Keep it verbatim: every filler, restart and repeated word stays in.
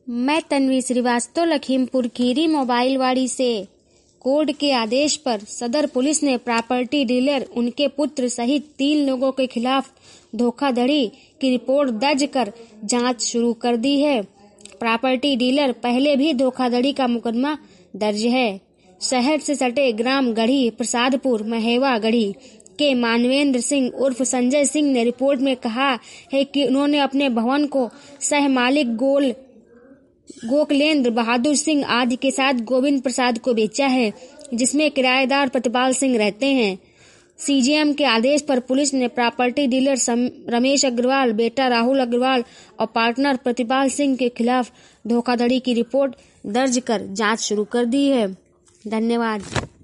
मैं तन्वी श्रीवास्तव लखीमपुर खीरी मोबाइलवाड़ी से। कोर्ट के आदेश पर सदर पुलिस ने प्रॉपर्टी डीलर उनके पुत्र सहित तीन लोगों के खिलाफ धोखाधड़ी की रिपोर्ट दर्ज कर जांच शुरू कर दी है। प्रॉपर्टी डीलर पहले भी धोखाधड़ी का मुकदमा दर्ज है। शहर से सटे ग्राम गढ़ी प्रसादपुर महेवा गढ़ी के मानवेंद्र सिंह उर्फ संजय सिंह ने रिपोर्ट में कहा है कि उन्होंने अपने भवन को सह मालिक गोल गोकलेंद्र बहादुर सिंह आदि के साथ गोविंद प्रसाद को बेचा है, जिसमें किराएदार प्रतिपाल सिंह रहते हैं। सीजेएम के आदेश पर पुलिस ने प्रॉपर्टी डीलर रमेश अग्रवाल, बेटा राहुल अग्रवाल और पार्टनर प्रतिपाल सिंह के खिलाफ धोखाधड़ी की रिपोर्ट दर्ज कर जांच शुरू कर दी है। धन्यवाद।